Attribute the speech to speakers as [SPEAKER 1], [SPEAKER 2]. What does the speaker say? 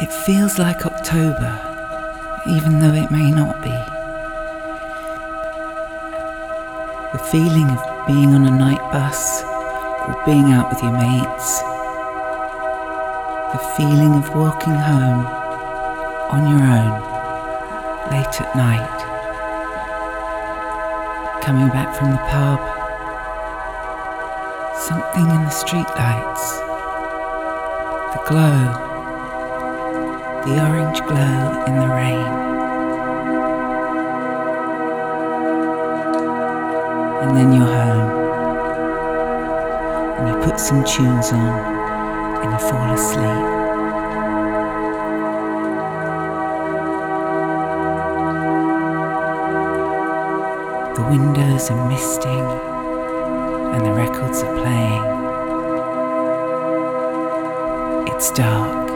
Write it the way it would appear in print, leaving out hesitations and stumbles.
[SPEAKER 1] It feels like October, even though it may not be. The feeling of being on a night bus or being out with your mates. The feeling of walking home on your own, late at night. Coming back from the pub. Something in the streetlights. The glow. The orange glow in the rain. And then you're home. And you put some tunes on and you fall asleep. The windows are misting and the records are playing. It's dark.